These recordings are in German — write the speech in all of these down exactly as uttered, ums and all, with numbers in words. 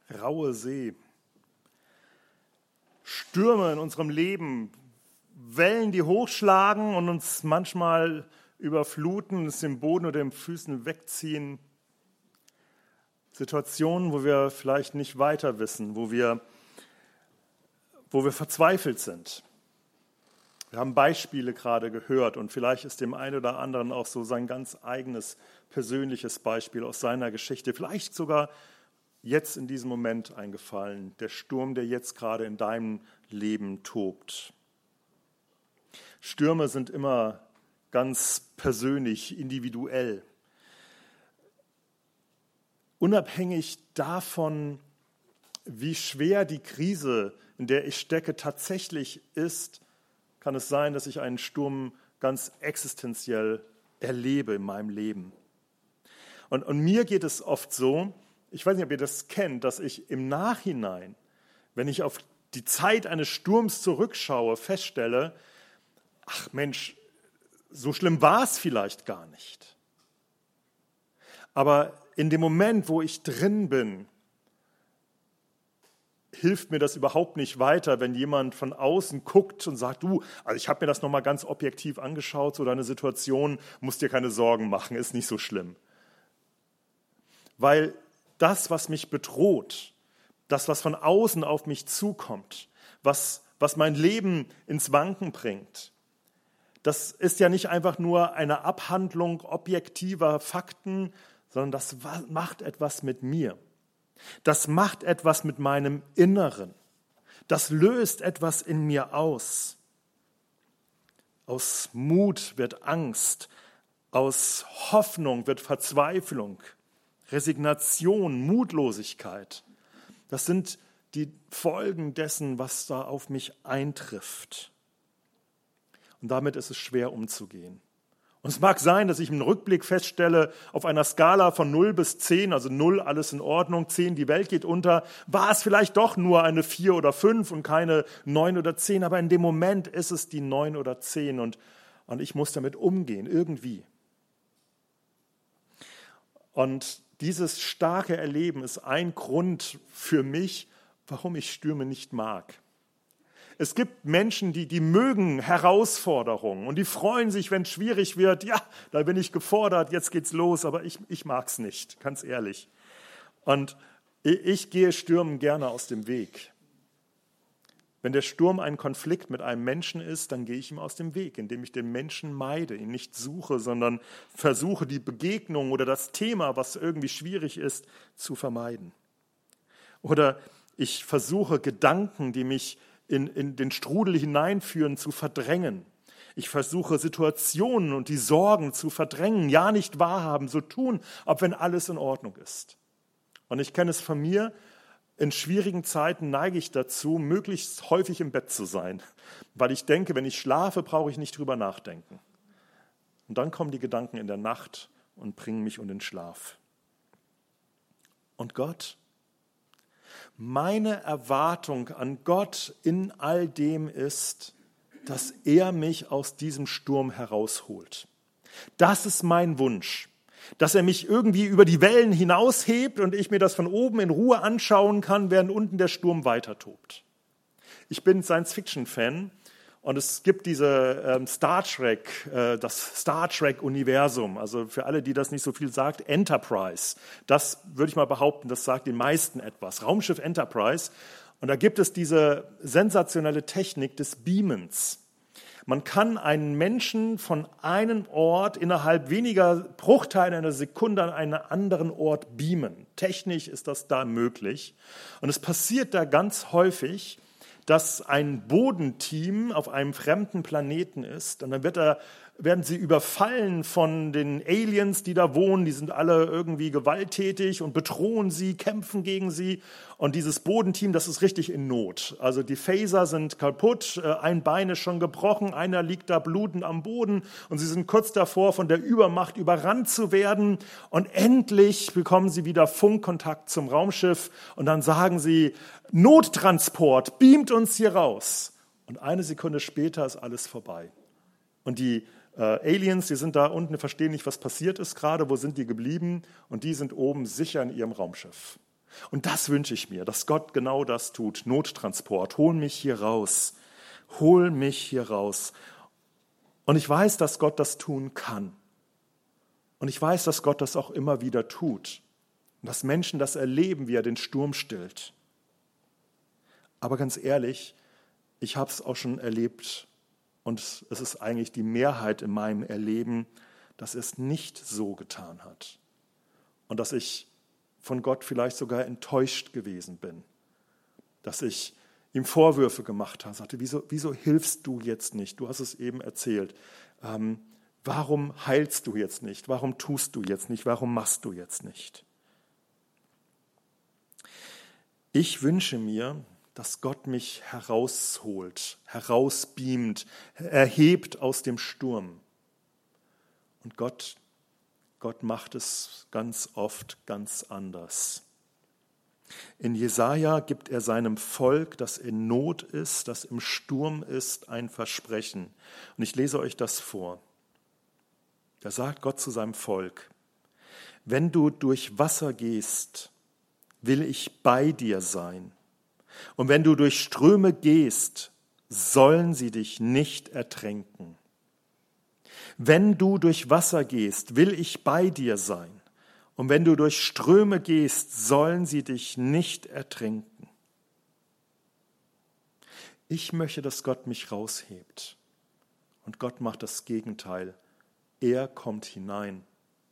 raue See. Stürme in unserem Leben, Wellen, die hochschlagen und uns manchmal überfluten, uns den Boden oder den Füßen wegziehen. Situationen, wo wir vielleicht nicht weiter wissen, wo wir, wo wir verzweifelt sind. Wir haben Beispiele gerade gehört und vielleicht ist dem einen oder anderen auch so sein ganz eigenes persönliches Beispiel aus seiner Geschichte, vielleicht sogar jetzt in diesem Moment eingefallen, der Sturm, der jetzt gerade in deinem Leben tobt. Stürme sind immer ganz persönlich, individuell. Unabhängig davon, wie schwer die Krise, in der ich stecke, tatsächlich ist, kann es sein, dass ich einen Sturm ganz existenziell erlebe in meinem Leben. Und, und mir geht es oft so, ich weiß nicht, ob ihr das kennt, dass ich im Nachhinein, wenn ich auf die Zeit eines Sturms zurückschaue, feststelle, ach Mensch, so schlimm war es vielleicht gar nicht. Aber in dem Moment, wo ich drin bin, hilft mir das überhaupt nicht weiter, wenn jemand von außen guckt und sagt, du, also ich habe mir das nochmal ganz objektiv angeschaut, so deine Situation, musst dir keine Sorgen machen, ist nicht so schlimm. Weil das, was mich bedroht, das, was von außen auf mich zukommt, was, was mein Leben ins Wanken bringt, das ist ja nicht einfach nur eine Abhandlung objektiver Fakten, sondern das macht etwas mit mir. Das macht etwas mit meinem Inneren. Das löst etwas in mir aus. Aus Mut wird Angst, aus Hoffnung wird Verzweiflung, Resignation, Mutlosigkeit. Das sind die Folgen dessen, was da auf mich eintrifft. Und damit ist es schwer umzugehen. Und es mag sein, dass ich im Rückblick feststelle, auf einer Skala von null bis zehn, also null, alles in Ordnung, zehn, die Welt geht unter, war es vielleicht doch nur eine vier oder fünf und keine neun oder zehn, aber in dem Moment ist es die neun oder zehn und, und ich muss damit umgehen, irgendwie. Und dieses starke Erleben ist ein Grund für mich, warum ich Stürme nicht mag. Es gibt Menschen, die, die mögen Herausforderungen und die freuen sich, wenn es schwierig wird. Ja, da bin ich gefordert, jetzt geht's los, aber ich, ich mag es nicht, ganz ehrlich. Und ich, ich gehe Stürmen gerne aus dem Weg. Wenn der Sturm ein Konflikt mit einem Menschen ist, dann gehe ich ihm aus dem Weg, indem ich den Menschen meide, ihn nicht suche, sondern versuche, die Begegnung oder das Thema, was irgendwie schwierig ist, zu vermeiden. Oder ich versuche, Gedanken, die mich In, in den Strudel hineinführen, zu verdrängen. Ich versuche Situationen und die Sorgen zu verdrängen, ja nicht wahrhaben, so tun, ob wenn alles in Ordnung ist. Und ich kenne es von mir, in schwierigen Zeiten neige ich dazu, möglichst häufig im Bett zu sein, weil ich denke, wenn ich schlafe, brauche ich nicht drüber nachdenken. Und dann kommen die Gedanken in der Nacht und bringen mich um den Schlaf. Und Gott? Meine Erwartung an Gott in all dem ist, dass er mich aus diesem Sturm herausholt. Das ist mein Wunsch, dass er mich irgendwie über die Wellen hinaushebt und ich mir das von oben in Ruhe anschauen kann, während unten der Sturm weiter tobt. Ich bin Science-Fiction-Fan und es gibt diese ähm, Star Trek, äh, das Star Trek-Universum, also für alle, die das nicht so viel sagt, Enterprise. Das würde ich mal behaupten, das sagt den meisten etwas. Raumschiff Enterprise. Und da gibt es diese sensationelle Technik des Beamens. Man kann einen Menschen von einem Ort innerhalb weniger Bruchteile einer Sekunde an einen anderen Ort beamen. Technisch ist das da möglich. Und es passiert da ganz häufig, dass ein Bodenteam auf einem fremden Planeten ist und dann wird er, werden sie überfallen von den Aliens, die da wohnen. Die sind alle irgendwie gewalttätig und bedrohen sie, kämpfen gegen sie. Und dieses Bodenteam, das ist richtig in Not. Also die Phaser sind kaputt, ein Bein ist schon gebrochen, einer liegt da blutend am Boden und sie sind kurz davor, von der Übermacht überrannt zu werden. Und endlich bekommen sie wieder Funkkontakt zum Raumschiff und dann sagen sie, Nottransport, beamt uns hier raus. Und eine Sekunde später ist alles vorbei. Und die äh, Aliens, die sind da unten, verstehen nicht, was passiert ist gerade, wo sind die geblieben? Und die sind oben sicher in ihrem Raumschiff. Und das wünsche ich mir, dass Gott genau das tut. Nottransport, hol mich hier raus, hol mich hier raus. Und ich weiß, dass Gott das tun kann. Und ich weiß, dass Gott das auch immer wieder tut. Und dass Menschen das erleben, wie er den Sturm stillt. Aber ganz ehrlich, ich habe es auch schon erlebt und es ist eigentlich die Mehrheit in meinem Erleben, dass er es nicht so getan hat. Und dass ich von Gott vielleicht sogar enttäuscht gewesen bin. Dass ich ihm Vorwürfe gemacht habe, sagte, wieso, wieso hilfst du jetzt nicht? Du hast es eben erzählt. Ähm, warum heilst du jetzt nicht? Warum tust du jetzt nicht? Warum machst du jetzt nicht? Ich wünsche mir, dass Gott mich herausholt, herausbeamt, erhebt aus dem Sturm. Und Gott, Gott macht es ganz oft ganz anders. In Jesaja gibt er seinem Volk, das in Not ist, das im Sturm ist, ein Versprechen. Und ich lese euch das vor. Da sagt Gott zu seinem Volk: Wenn du durch Wasser gehst, will ich bei dir sein. Und wenn du durch Ströme gehst, sollen sie dich nicht ertränken. Wenn du durch Wasser gehst, will ich bei dir sein. Und wenn du durch Ströme gehst, sollen sie dich nicht ertränken. Ich möchte, dass Gott mich raushebt. Und Gott macht das Gegenteil. Er kommt hinein.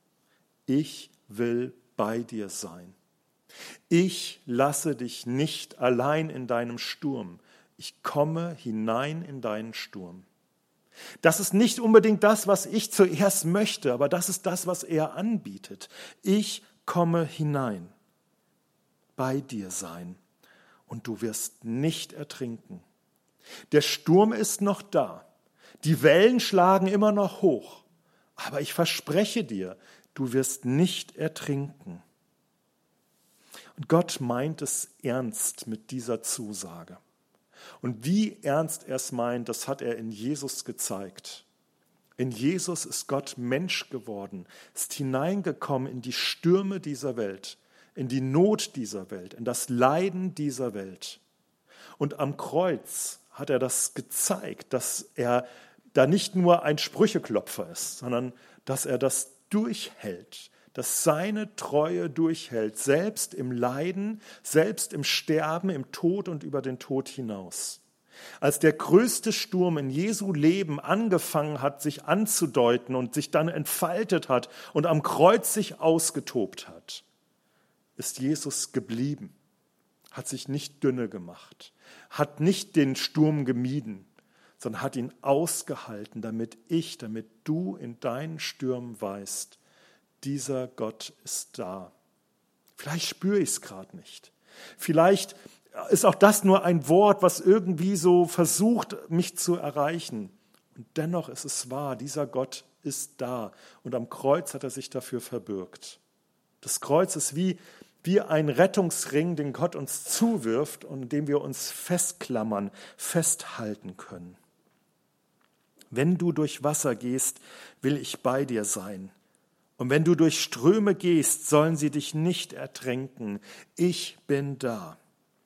Ich will bei dir sein. Ich lasse dich nicht allein in deinem Sturm. Ich komme hinein in deinen Sturm. Das ist nicht unbedingt das, was ich zuerst möchte, aber das ist das, was er anbietet. Ich komme hinein, bei dir sein, und du wirst nicht ertrinken. Der Sturm ist noch da. Die Wellen schlagen immer noch hoch. Aber ich verspreche dir, du wirst nicht ertrinken. Und Gott meint es ernst mit dieser Zusage. Und wie ernst er es meint, das hat er in Jesus gezeigt. In Jesus ist Gott Mensch geworden, ist hineingekommen in die Stürme dieser Welt, in die Not dieser Welt, in das Leiden dieser Welt. Und am Kreuz hat er das gezeigt, dass er da nicht nur ein Sprücheklopfer ist, sondern dass er das durchhält, dass seine Treue durchhält, selbst im Leiden, selbst im Sterben, im Tod und über den Tod hinaus. Als der größte Sturm in Jesu Leben angefangen hat, sich anzudeuten und sich dann entfaltet hat und am Kreuz sich ausgetobt hat, ist Jesus geblieben, hat sich nicht dünne gemacht, hat nicht den Sturm gemieden, sondern hat ihn ausgehalten, damit ich, damit du in deinen Stürmen weißt, dieser Gott ist da. Vielleicht spüre ich es gerade nicht. Vielleicht ist auch das nur ein Wort, was irgendwie so versucht, mich zu erreichen. Und dennoch ist es wahr, dieser Gott ist da. Und am Kreuz hat er sich dafür verbürgt. Das Kreuz ist wie, wie ein Rettungsring, den Gott uns zuwirft und in dem wir uns festklammern, festhalten können. Wenn du durch Wasser gehst, will ich bei dir sein. Und wenn du durch Ströme gehst, sollen sie dich nicht ertränken. Ich bin da.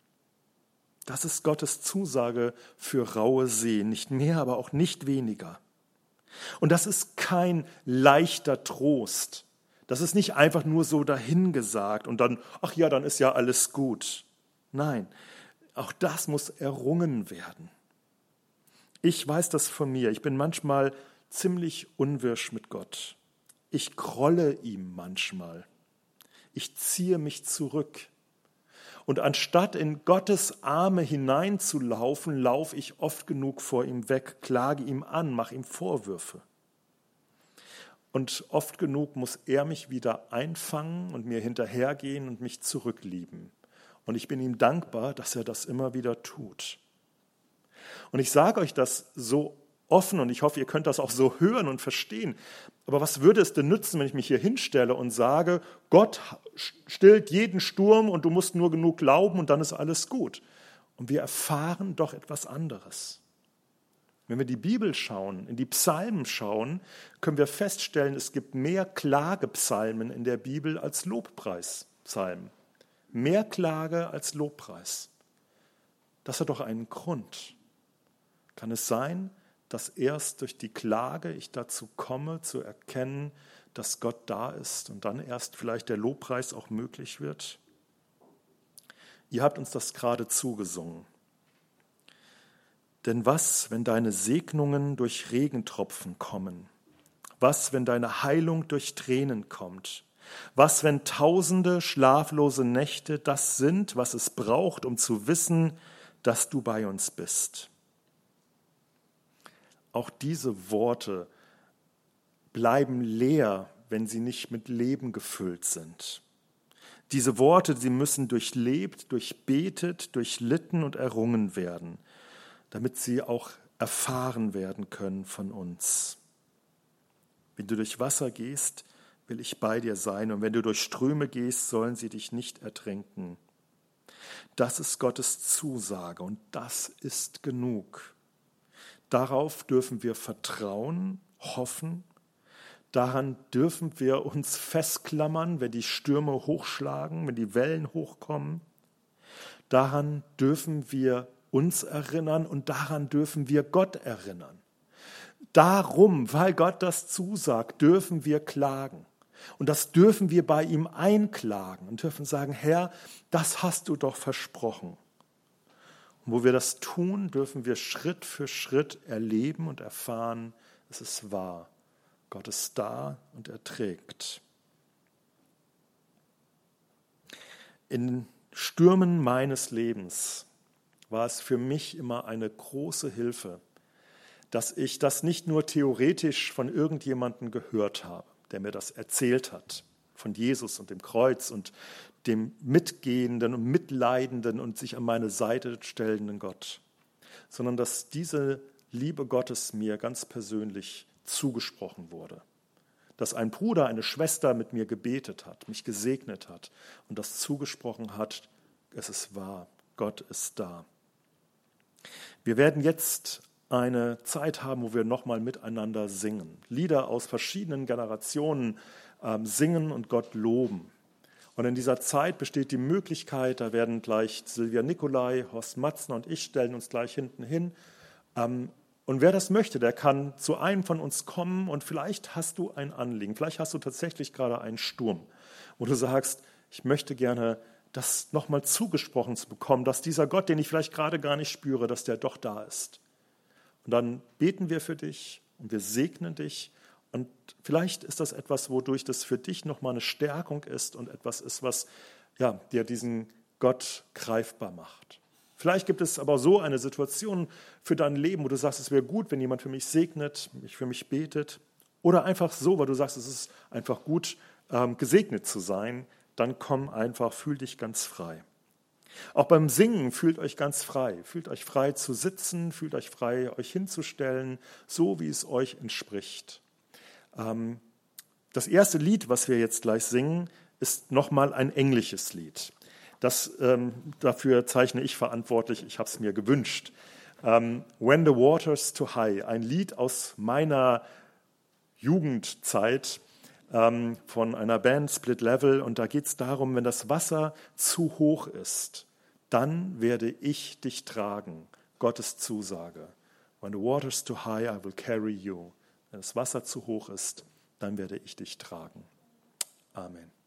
Das ist Gottes Zusage für raue See, nicht mehr, aber auch nicht weniger. Und das ist kein leichter Trost. Das ist nicht einfach nur so dahingesagt und dann, ach ja, dann ist ja alles gut. Nein, auch das muss errungen werden. Ich weiß das von mir. Ich bin manchmal ziemlich unwirsch mit Gott. Ich grolle ihm manchmal. Ich ziehe mich zurück. Und anstatt in Gottes Arme hineinzulaufen, laufe ich oft genug vor ihm weg, klage ihm an, mache ihm Vorwürfe. Und oft genug muss er mich wieder einfangen und mir hinterhergehen und mich zurücklieben. Und ich bin ihm dankbar, dass er das immer wieder tut. Und ich sage euch das so offen und ich hoffe, ihr könnt das auch so hören und verstehen. Aber was würde es denn nützen, wenn ich mich hier hinstelle und sage, Gott stillt jeden Sturm und du musst nur genug glauben und dann ist alles gut? Und wir erfahren doch etwas anderes. Wenn wir die Bibel schauen, in die Psalmen schauen, können wir feststellen, es gibt mehr Klagepsalmen in der Bibel als Lobpreispsalmen. mehr Klage als Lobpreis. Das hat doch einen Grund. Kann es sein, dass erst durch die Klage ich dazu komme, zu erkennen, dass Gott da ist und dann erst vielleicht der Lobpreis auch möglich wird? Ihr habt uns das gerade zugesungen. Denn was, wenn deine Segnungen durch Regentropfen kommen? Was, wenn deine Heilung durch Tränen kommt? Was, wenn tausende schlaflose Nächte das sind, was es braucht, um zu wissen, dass du bei uns bist? Auch diese Worte bleiben leer, wenn sie nicht mit Leben gefüllt sind. Diese Worte, sie müssen durchlebt, durchbetet, durchlitten und errungen werden, damit sie auch erfahren werden können von uns. Wenn du durch Wasser gehst, will ich bei dir sein, und wenn du durch Ströme gehst, sollen sie dich nicht ertränken. Das ist Gottes Zusage, und das ist genug. Darauf dürfen wir vertrauen, hoffen. Daran dürfen wir uns festklammern, wenn die Stürme hochschlagen, wenn die Wellen hochkommen. Daran dürfen wir uns erinnern und daran dürfen wir Gott erinnern. Darum, weil Gott das zusagt, dürfen wir klagen. Und das dürfen wir bei ihm einklagen und dürfen sagen, Herr, das hast du doch versprochen. Und wo wir das tun, dürfen wir Schritt für Schritt erleben und erfahren, es ist wahr. Gott ist da und er trägt. In Stürmen meines Lebens war es für mich immer eine große Hilfe, dass ich das nicht nur theoretisch von irgendjemandem gehört habe, der mir das erzählt hat, von Jesus und dem Kreuz und dem mitgehenden und mitleidenden und sich an meine Seite stellenden Gott, sondern dass diese Liebe Gottes mir ganz persönlich zugesprochen wurde. Dass ein Bruder, eine Schwester mit mir gebetet hat, mich gesegnet hat und das zugesprochen hat, es ist wahr, Gott ist da. Wir werden jetzt eine Zeit haben, wo wir nochmal miteinander singen. Lieder aus verschiedenen Generationen ähm, singen und Gott loben. Und in dieser Zeit besteht die Möglichkeit, da werden gleich Silvia Nicolai, Horst Matzner und ich stellen uns gleich hinten hin. Ähm, und wer das möchte, der kann zu einem von uns kommen und vielleicht hast du ein Anliegen, vielleicht hast du tatsächlich gerade einen Sturm, wo du sagst, ich möchte gerne das nochmal zugesprochen zu bekommen, dass dieser Gott, den ich vielleicht gerade gar nicht spüre, dass der doch da ist. Und dann beten wir für dich und wir segnen dich. Und vielleicht ist das etwas, wodurch das für dich nochmal eine Stärkung ist und etwas ist, was ja, dir diesen Gott greifbar macht. Vielleicht gibt es aber so eine Situation für dein Leben, wo du sagst, es wäre gut, wenn jemand für mich segnet, mich für mich betet. Oder einfach so, weil du sagst, es ist einfach gut, ähm, gesegnet zu sein. Dann komm einfach, fühl dich ganz frei. Auch beim Singen fühlt euch ganz frei. Fühlt euch frei zu sitzen, fühlt euch frei, euch hinzustellen, so wie es euch entspricht. Das erste Lied, was wir jetzt gleich singen, ist nochmal ein englisches Lied. Das, ähm, dafür zeichne ich verantwortlich, ich habe es mir gewünscht. Ähm, When the Water's Too High, ein Lied aus meiner Jugendzeit, von einer Band, Split Level, und da geht es darum, wenn das Wasser zu hoch ist, dann werde ich dich tragen, Gottes Zusage. When the water's too high, I will carry you. Wenn das Wasser zu hoch ist, dann werde ich dich tragen. Amen.